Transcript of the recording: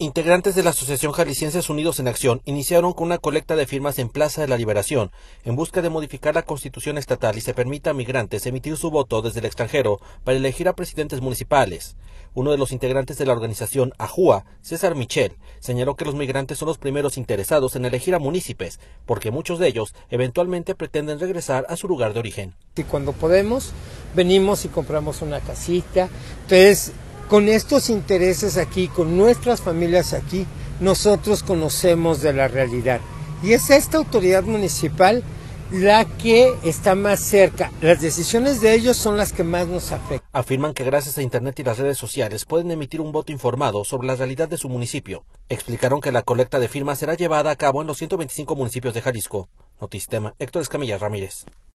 Integrantes de la Asociación Jaliscienses Unidos en Acción iniciaron con una colecta de firmas en Plaza de la Liberación en busca de modificar la Constitución estatal y se permita a migrantes emitir su voto desde el extranjero para elegir a presidentes municipales. Uno de los integrantes de la organización AJUA, César Michel, señaló que los migrantes son los primeros interesados en elegir a municipios, porque muchos de ellos eventualmente pretenden regresar a su lugar de origen. Y cuando podemos, venimos y compramos una casita. Entonces, con estos intereses aquí, con nuestras familias aquí, nosotros conocemos de la realidad. Y es esta autoridad municipal la que está más cerca. Las decisiones de ellos son las que más nos afectan. Afirman que gracias a Internet y las redes sociales pueden emitir un voto informado sobre la realidad de su municipio. Explicaron que la colecta de firmas será llevada a cabo en los 125 municipios de Jalisco. Notistema, Héctor Escamilla Ramírez.